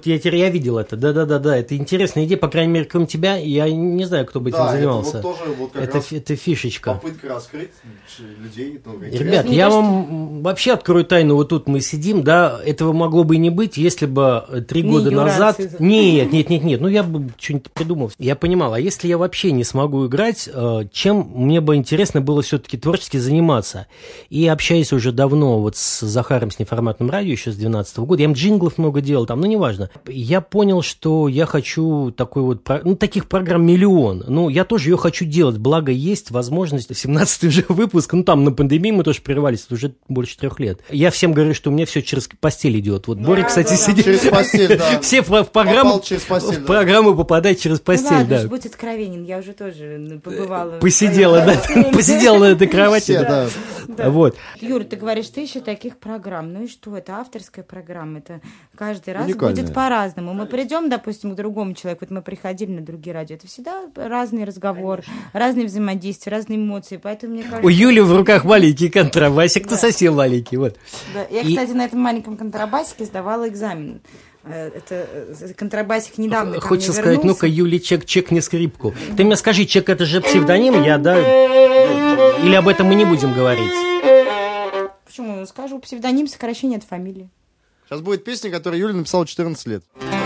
Я видел это, да, это интересная идея, по крайней мере, кроме тебя, я не знаю, кто бы этим занимался. Это вот тоже вот как раз это фишечка. Попытка раскрыть людей. Ребят, я вам вообще открою тайну, вот тут мы сидим, да, этого могло бы и не быть, если бы 3 года назад... Нет, ну я бы что-нибудь придумал. Я понимал, а если я вообще не смогу играть, чем мне бы интересно было все-таки творчески заниматься? И общаясь уже давно вот с Захаром с неформатным радио, еще с 2012 года, я им джинглов много делал там, ну неважно. Я понял, что я хочу такой вот, ну таких программ миллион, ну я тоже ее хочу делать, благо есть возможность, 17-й уже выпуск, ну там на пандемии мы тоже прервались, уже больше 3 лет. Я всем говорю, что у меня все через постель идет. Вот Боря, кстати, сидит. Через постель, да. Все в программу попадают через постель, да. Будь откровенен, я уже тоже побывала. Посидела на этой кровати. Да. Вот. Юр, ты говоришь, 1000 таких программ. Ну и что? Это авторская программа. Это каждый раз будет по-разному. Мы придем, допустим, к другому человеку. Вот мы приходили на другие радио. Это всегда разный разговор, разные взаимодействия, разные эмоции. Поэтому мне кажется... У Юли в руках маленький контрабасик, то совсем маленький. Вот. Да. Я, кстати, на этом маленьком контрабасике сдавала экзамен. Это контрабасик недавно ко мне Хочется вернулся. сказать, ну-ка, Юли, чек не скрипку. Ты мне скажи, чек это же псевдоним, да? Или об этом мы не будем говорить? Почему? Скажу, псевдоним, сокращение от фамилии. Сейчас будет песня, которую Юля написала 14 лет.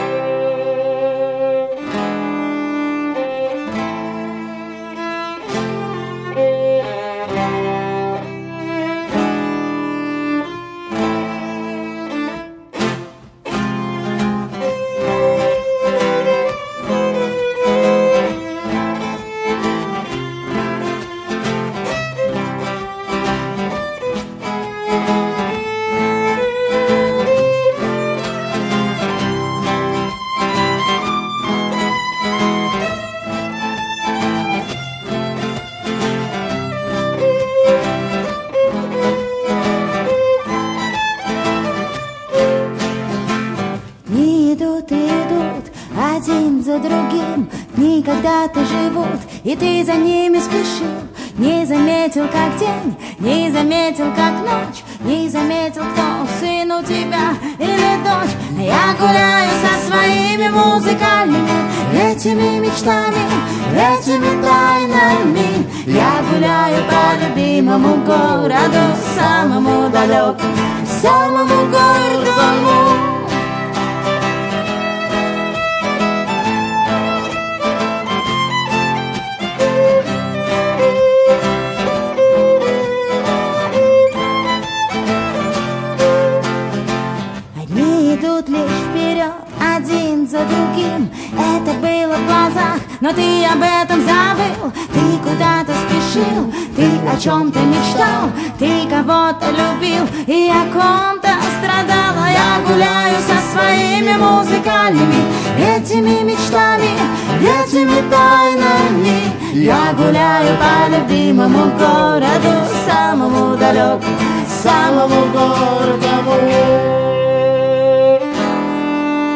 Когда-то живут, и ты за ними спешил. Не заметил, как день, не заметил, как ночь, не заметил, кто сын у тебя или дочь. Я гуляю со своими музыкальными этими мечтами, этими тайнами. Я гуляю по любимому городу, самому далекому, самому гордому. Один за другим, это было в глазах, но ты об этом забыл. Ты куда-то спешил, ты о чем-то мечтал, ты кого-то любил и о ком-то страдала. Я гуляю со своими музыкальными этими мечтами, этими тайнами. Я гуляю по любимому городу, самому далекому, самому гордому.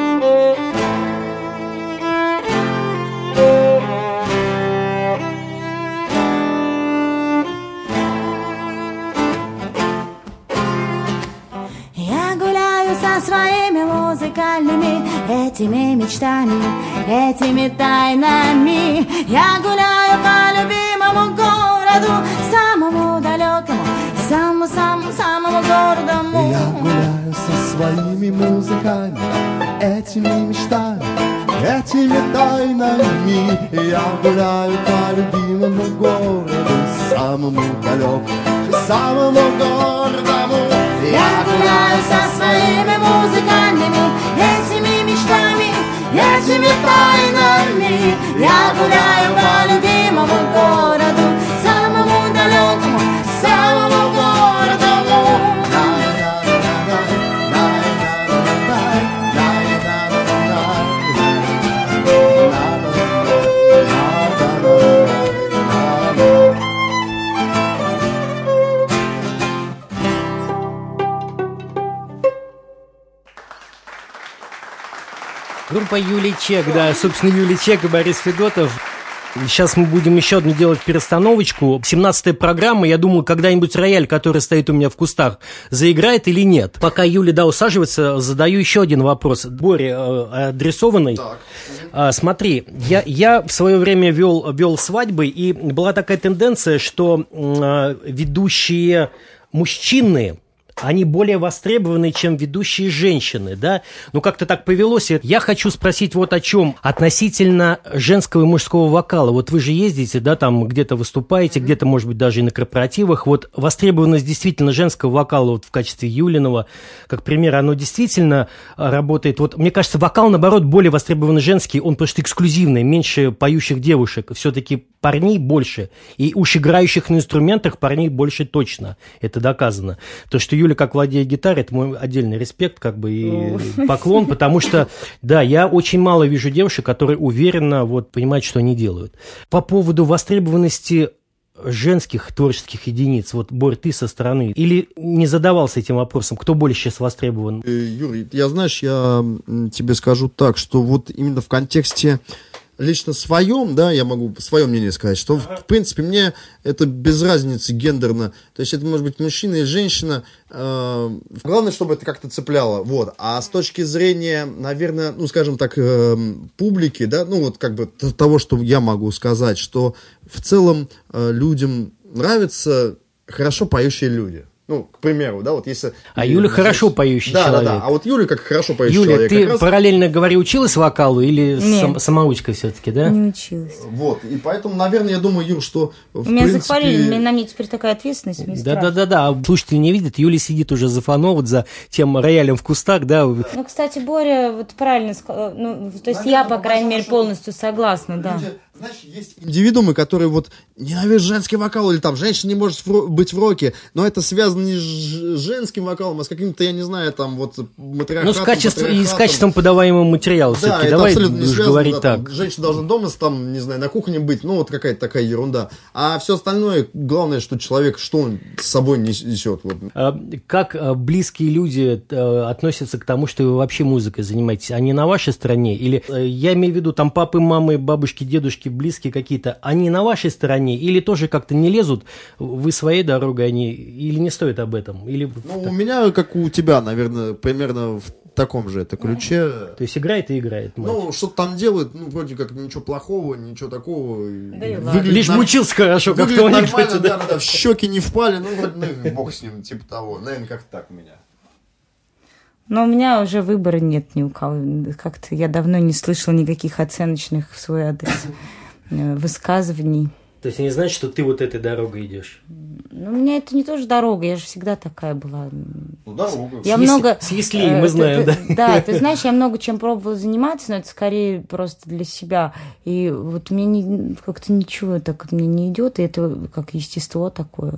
мыслями, этими мечтами, этими тайнами. Я гуляю по любимому городу, самому далекому, самому гордому. Я гуляю со своими музыками, этими мечтами, этими тайнами. Я гуляю по любимому городу, самому далекому, самому гордому. Я гуляю со своими музыкальными, этими мечтами, этими тайнами. Я гуляю по любимому городу, самому далекому, самому гордому. Группа Юлий Чек, да, собственно, Юлий Чек и Борис Федотов. Сейчас мы будем еще одну делать перестановочку. 17-я программа, я думаю, когда-нибудь рояль, который стоит у меня в кустах, заиграет или нет. Пока Юля, да, усаживается, задаю еще один вопрос. Боре адресованный. Смотри, я в свое время вел свадьбы, и была такая тенденция, что ведущие мужчины, они более востребованы, чем ведущие женщины, да? Ну, как-то так повелось. Я хочу спросить вот о чем. Относительно женского и мужского вокала. Вот вы же ездите, да, там где-то выступаете, где-то, может быть, даже и на корпоративах. Вот востребованность действительно женского вокала вот в качестве Юлиного, как пример, оно действительно работает. Вот, мне кажется, вокал, наоборот, более востребованный женский, он просто эксклюзивный, меньше поющих девушек. Все-таки парней больше. И уж играющих на инструментах парней больше точно. Это доказано. То, что Юля как владеет гитарой, это мой отдельный респект, как бы, и поклон, потому что, да, я очень мало вижу девушек, которые уверенно вот понимают, что они делают. По поводу востребованности женских творческих единиц, вот, Борь, ты со стороны, или не задавался этим вопросом, кто более сейчас востребован? Юрий, я тебе скажу так, что вот именно в контексте лично своем, да, я могу свое мнение сказать, что, в принципе, мне это без разницы гендерно. То есть это может быть мужчина и женщина. Главное, чтобы это как-то цепляло. Вот. А с точки зрения, наверное, ну, скажем так, публики, да, ну, вот как бы того, что я могу сказать, что в целом людям нравятся хорошо поющие люди. Ну, к примеру, да, вот если... А Юля хорошо поющий человек. Да. А вот Юля как хорошо поющий Юля, человек. Юля, ты параллельно, говоря, училась вокалу или самоучка все-таки, да? Не училась. Вот, и поэтому, наверное, я думаю, Юр, что меня захвалили, на мне теперь такая ответственность. Да. Слушатели не видят, Юля сидит уже за фано, вот за тем роялем в кустах, да. Ну, кстати, Боря вот правильно сказал, ну, то есть я, по крайней мере, полностью согласна, да. Знаешь, есть индивидуумы, которые вот ненавидят женский вокал, или там женщина не может быть в роке, но это связано не с женским вокалом, а с каким-то, я не знаю, там вот матриархатом. Ну, с качеством подаваемого материала. Да, это давай абсолютно не связано, говорить да, так. Там, женщина должна дома, там, не знаю, на кухне быть, ну, вот какая-то такая ерунда. А все остальное, главное, что человек, что он с собой несет. Вот. Как близкие люди относятся к тому, что вы вообще музыкой занимаетесь? Они на вашей стороне? Или, я имею в виду, там папы, мамы, бабушки, дедушки, близкие какие-то, они на вашей стороне или тоже как-то не лезут, вы своей дорогой, они, или не стоит об этом? Или... Ну, у меня, как у тебя, наверное, примерно в таком же это ключе. То есть играет и играет. Мать. Ну, что-то там делает, ну, вроде как ничего плохого, ничего такого. Да лишь мучился хорошо, как-то у них. Да, в щеки не впали, ну, вроде, бог с ним, типа того. Наверное, как-то так у меня. Но у меня уже выбора нет ни у кого. Как-то я давно не слышала никаких оценочных в свой адрес высказываний. То есть не значит, что ты вот этой дорогой идешь? Ну, у меня это не тоже дорога, я же всегда такая была. Ну, дорога. С яслей, мы знаем, да? Да, ты знаешь, я много чем пробовала заниматься, но это скорее просто для себя. И вот мне как-то ничего так мне не идет, и это как естество такое.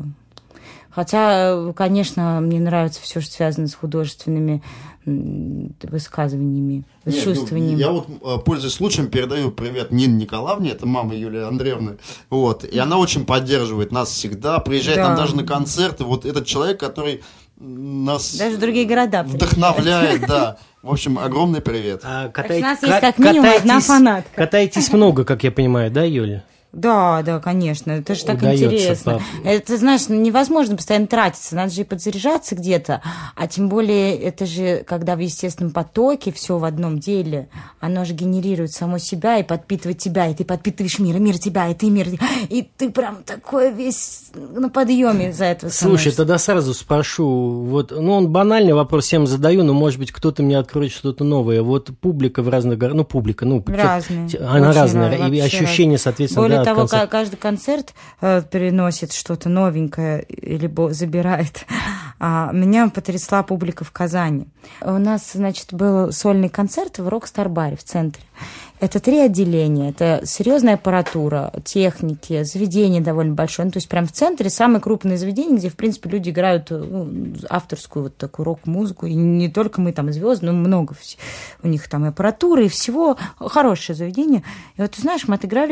Хотя, конечно, мне нравится все, что связано с художественными высказываниями, чувствованиями. Я вот, пользуясь случаем, передаю привет Нине Николаевне, это мама Юлии Андреевны, вот, и она очень поддерживает нас всегда, приезжает нам даже на концерты, вот этот человек, который нас даже в другие города вдохновляет, да. В общем, огромный привет. У нас есть как минимум одна фанатка. Катаетесь много, как я понимаю, да, Юля? Да, конечно, это же так интересно. Это, знаешь, невозможно постоянно тратиться, надо же и подзаряжаться где-то, а тем более это же, когда в естественном потоке все в одном деле, оно же генерирует само себя и подпитывает тебя, и ты подпитываешь мир тебя, и ты мир, и ты прям такой весь на подъеме из-за этого становишься. Слушай, тогда сразу спрошу, вот, он банальный вопрос всем задаю, но, может быть, кто-то мне откроет что-то новое. Вот публика в разных городах, разные, она разная, и ощущения, соответственно, более того, каждый концерт переносит что-то новенькое либо забирает. Меня потрясла публика в Казани. У нас, значит, был сольный концерт в Рок-Стар-баре в центре. Это 3 отделения, это серьезная аппаратура, техники, заведение довольно большое. То есть прям в центре самое крупное заведение, где, в принципе, люди играют авторскую вот такую рок-музыку. И не только мы там звезды, но много у них там и аппаратуры, и всего. Хорошее заведение. И вот, ты знаешь, мы отыграли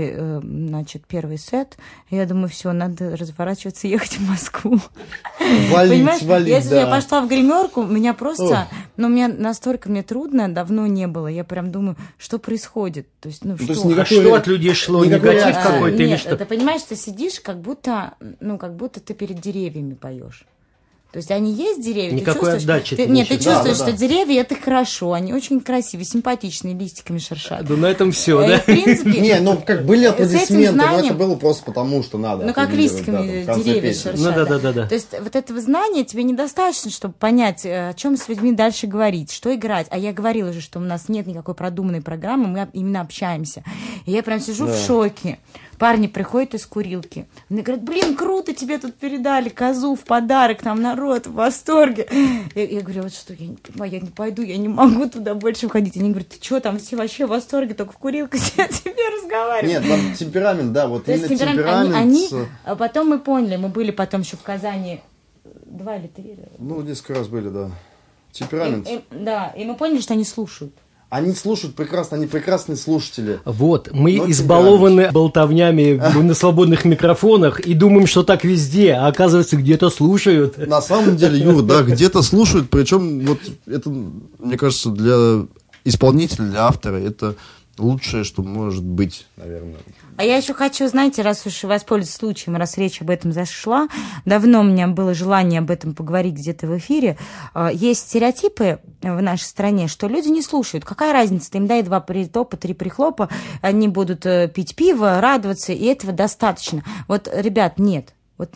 первый сет. И я думаю, все, надо разворачиваться и ехать в Москву. Валить, если я пошла в гримерку, меня просто... мне настолько трудно, давно не было. Я прям думаю, что происходит? То есть, что от людей шло? Негатив какой-то или что? Ты понимаешь, ты сидишь, как будто ты перед деревьями поешь. То есть они есть деревья, никакой отдачи. Ты чувствуешь, что деревья это хорошо, они очень красивые, симпатичные, листиками шершат. Да на этом все, да? В принципе, были аплодисменты, но это было просто потому, что надо. Как листиками деревья шершат. Да. То есть вот этого знания тебе недостаточно, чтобы понять, о чем с людьми дальше говорить, что играть. А я говорила же, что у нас нет никакой продуманной программы, мы именно общаемся. И я прям сижу в шоке. Парни приходят из курилки. Они говорят, круто, тебе тут передали козу в подарок, там народ в восторге. Я говорю, вот что, я не понимаю, я не пойду, я не могу туда больше входить. Они говорят, ты что, там все вообще в восторге, только в курилке сидят, тебе разговаривают. Нет, там темперамент, да, вот именно темперамент. А потом мы поняли, мы были потом еще в Казани 2 или 3 раза. Несколько раз были, да. Темперамент. И мы поняли, что они слушают. Они слушают прекрасно, они прекрасные слушатели. Вот, мы избалованы болтовнями на свободных микрофонах и думаем, что так везде, а оказывается, где-то слушают. На самом деле, Юр, да, где-то слушают, причем вот это, мне кажется, для исполнителя, для автора, это лучшее, что может быть, наверное. А я еще хочу, знаете, раз уж воспользоваться случаем, раз речь об этом зашла, давно у меня было желание об этом поговорить где-то в эфире. Есть стереотипы в нашей стране, что люди не слушают. Какая разница? Ты им дай 2 притопа, 3 прихлопа, они будут пить пиво, радоваться, и этого достаточно. Вот, ребят, нет.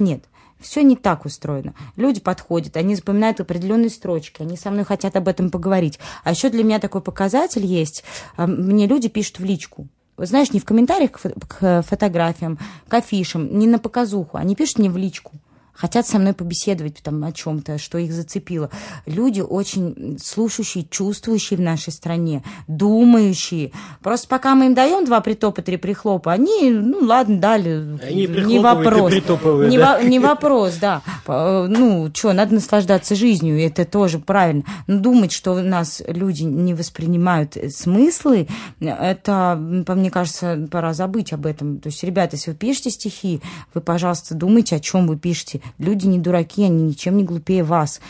Все не так устроено. Люди подходят, они запоминают определенные строчки, они со мной хотят об этом поговорить. А еще для меня такой показатель есть. Мне люди пишут в личку. Знаешь, не в комментариях к фотографиям, к афишам, не на показуху. Они пишут мне в личку. Хотят со мной побеседовать там о чем-то, что их зацепило. Люди очень слушающие, чувствующие в нашей стране, думающие. Просто пока мы им даем 2 притопа, 3 прихлопа, они, ладно, дали. Они не вопрос. Не вопрос, да. Надо наслаждаться жизнью, и это тоже правильно. Но думать, что у нас люди не воспринимают смыслы, это, мне кажется, пора забыть об этом. То есть, ребята, если вы пишете стихи, вы, пожалуйста, думайте, о чем вы пишете. Люди не дураки, они ничем не глупее вас.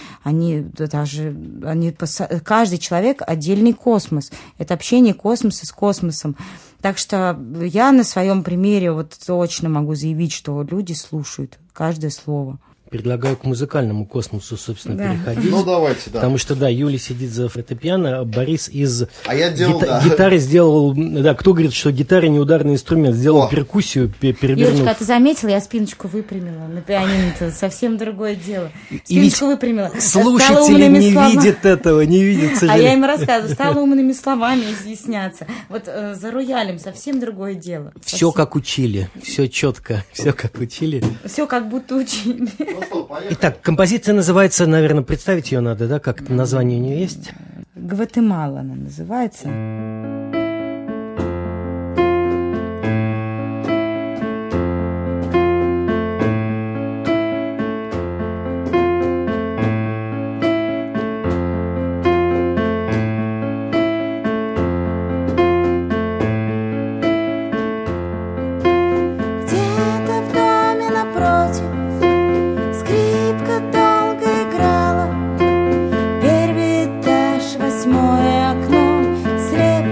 Каждый человек отдельный космос. Это общение космоса с космосом. Так что я на своем примере точно могу заявить, что люди слушают каждое слово. Предлагаю к музыкальному космосу, собственно, переходить. Давайте, да. Потому что, Юля сидит за фортепиано, а Борис из гитары сделал... Да, кто говорит, что гитара не ударный инструмент, сделал перкуссию, перевернул. Юлечка, ты заметила, я спиночку выпрямила на пианино, это совсем другое дело. Спиночку выпрямила. Слушатели не видят этого, не видят, к сожалению. А я им рассказываю, стала умными словами изъясняться. За роялем совсем другое дело. Все как учили, все четко, все как учили. Все как будто учили. Итак, композиция называется, наверное, представить ее надо, да? Как название у нее есть? «Гватемала» она называется. Слеп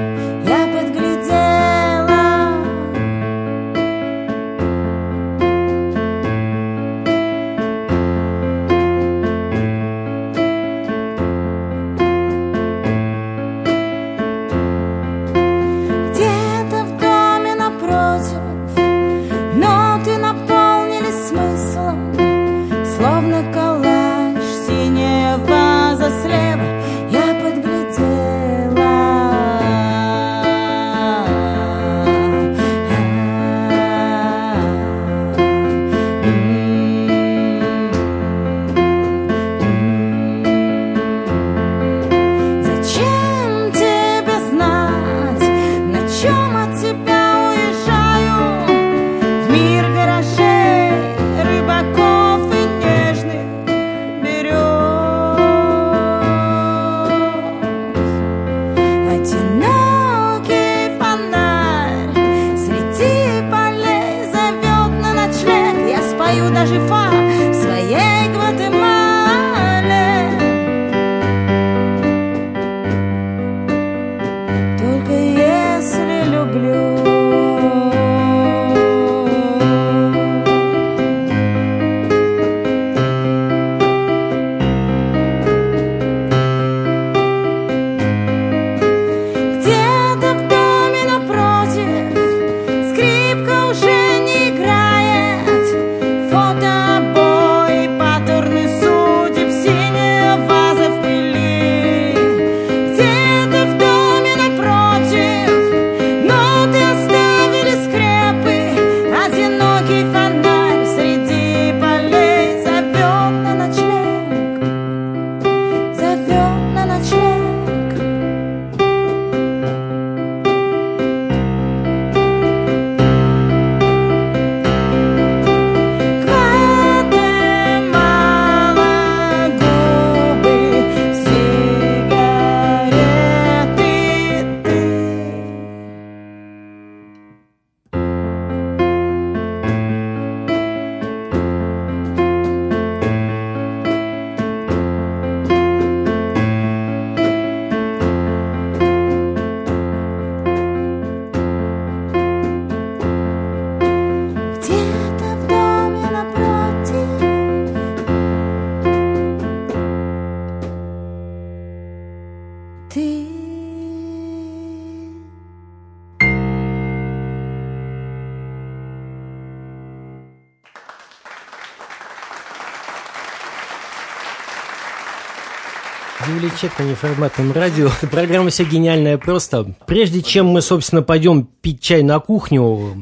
Юлий Чек на неформатном радио. Программа «Все гениальное просто». Прежде чем мы, собственно, пойдем пить чай на кухню,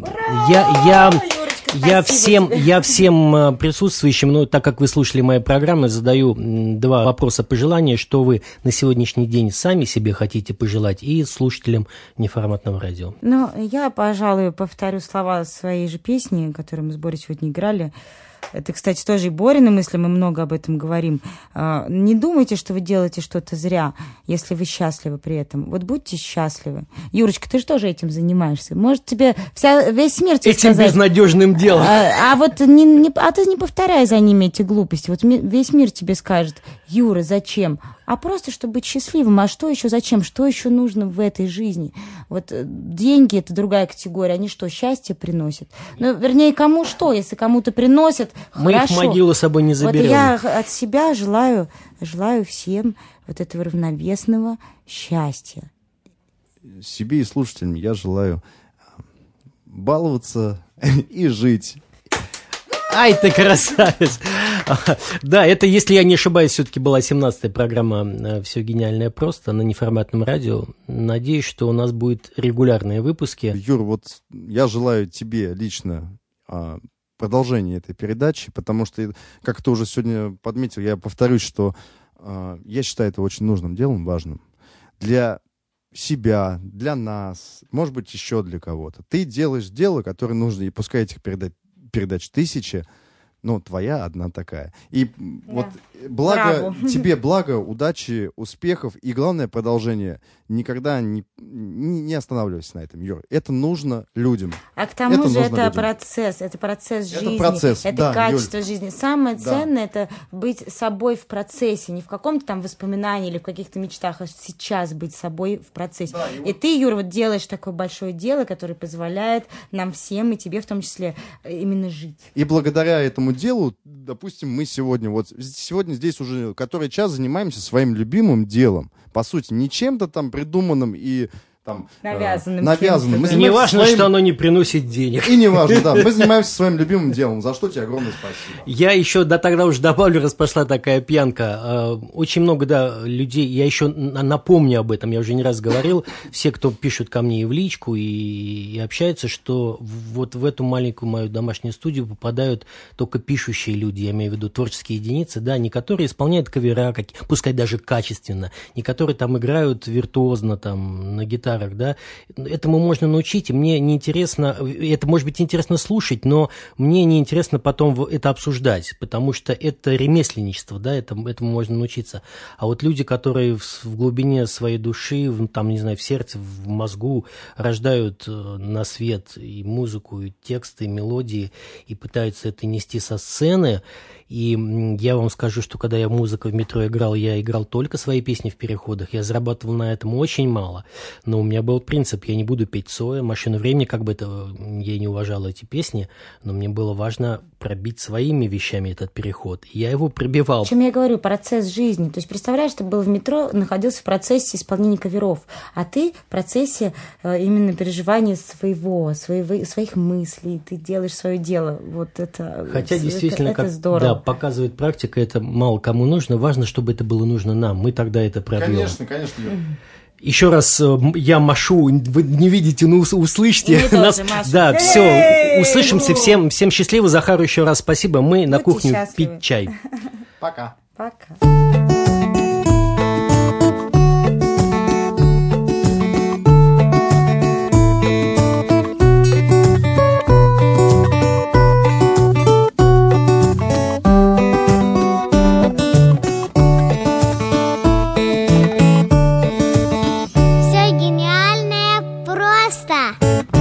я всем присутствующим, ну, так как вы слушали мои программы, задаю два вопроса пожелания, что вы на сегодняшний день сами себе хотите пожелать и слушателям неформатного радио. Ну, я, пожалуй, повторю слова своей же песни, которую мы с Борей сегодня играли. Это, кстати, тоже и Борины мысли, мы много об этом говорим. Не думайте, что вы делаете что-то зря, если вы счастливы при этом. Вот будьте счастливы. Юрочка, ты же тоже этим занимаешься. Может, тебе весь мир тебе этим сказать... безнадежным делом. Ты не повторяй за ними эти глупости. Вот весь мир тебе скажет: Юра, зачем? А просто, чтобы быть счастливым. А что еще зачем? Что еще нужно в этой жизни? Вот деньги — это другая категория. Они что, счастье приносят? Ну, вернее, кому что? Если кому-то приносят, мы хорошо. Их в могилу с собой не заберем. Вот я от себя желаю всем вот этого равновесного счастья. Себе и слушателям я желаю баловаться и жить. Ай, ты красавец! Да, это, если я не ошибаюсь, все-таки была 17-я программа «Все гениальное просто» на неформатном радио. Надеюсь, что у нас будут регулярные выпуски. Юр, вот я желаю тебе лично продолжения этой передачи, потому что, как ты уже сегодня подметил, я повторюсь, что я считаю это очень нужным делом, важным. Для себя, для нас, может быть, еще для кого-то. Ты делаешь дело, которое нужно, и пускай этих передач тысячи, но твоя одна такая. И вот благо тебе, благо, удачи, успехов и, главное, продолжение. Никогда не останавливайся на этом, Юр. Это нужно людям. А к тому же это процесс жизни. Это качество жизни. Самое ценное — это быть собой в процессе. Не в каком-то там воспоминании или в каких-то мечтах, а сейчас быть собой в процессе. Да, и ты, Юр, вот делаешь такое большое дело, которое позволяет нам всем, и тебе в том числе, именно жить. И благодаря этому делу, допустим, мы сегодня здесь уже который час занимаемся своим любимым делом. По сути, не чем-то там придуманным и там навязанным. И не важно, что оно не приносит денег. И не важно, да. Мы занимаемся своим любимым делом, за что тебе огромное спасибо. Я еще, тогда уже добавлю, раз пошла такая пьянка. Очень много, людей, я еще напомню об этом, я уже не раз говорил, все, кто пишут ко мне и в личку, и общаются, что вот в эту маленькую мою домашнюю студию попадают только пишущие люди, я имею в виду творческие единицы, да, не которые исполняют кавера, пускай даже качественно, не которые там играют виртуозно там на гитаре, да, этому можно научить, и мне неинтересно, это может быть интересно слушать, но мне неинтересно потом это обсуждать, потому что это ремесленничество, да, этому можно научиться. А вот люди, которые в глубине своей души, там, не знаю, в сердце, в мозгу рождают на свет и музыку, и тексты, и мелодии, и пытаются это нести со сцены, и я вам скажу, что когда я музыку в метро играл, я играл только свои песни в переходах, я зарабатывал на этом очень мало, но у меня был принцип, я не буду петь Цоя, «Машину времени», как бы это я не уважал эти песни, но мне было важно пробить своими вещами этот переход, и я его пробивал. О чем я говорю, процесс жизни, то есть представляешь, ты был в метро, находился в процессе исполнения каверов, а ты в процессе именно переживания своих мыслей, ты делаешь свое дело, вот это. Хотя действительно, это здорово. Да, показывает практика, это мало кому нужно, важно, чтобы это было нужно нам, мы тогда это пробьем. Конечно. Еще раз я машу, вы не видите, но услышьте нас. Да, все, услышимся, всем счастливо. Захару еще раз спасибо, мы на кухню счастливы. Пить чай. Пока. Все гениальное просто.